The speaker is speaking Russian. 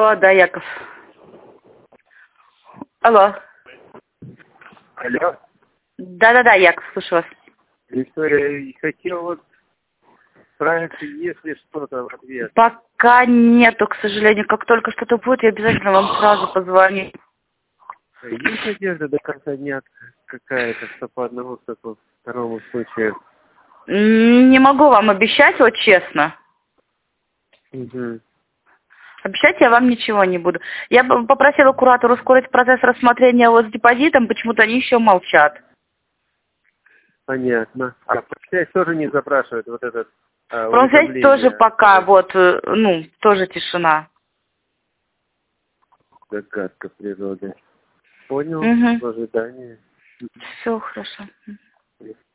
Алло, да, Яков. Алло. Алло. Да, Яков, слышу вас. Виктория, хотел вот справиться, если что-то в ответ. Пока нету, к сожалению. Как только что-то будет, я обязательно вам сразу позвоню. Есть надежда до конца дня какая-то, что по одному, что по второму случаю? Не могу вам обещать, вот честно. Угу. Обещать я вам ничего не буду. Я бы попросила куратора ускорить процесс рассмотрения вот с депозитом, почему-то они еще молчат. Понятно. А связь тоже не запрашивает вот этот Промсвязь уведомление? тоже пока, вот, тоже тишина. Загадка природы. Понял, Угу. в ожидании. Все хорошо.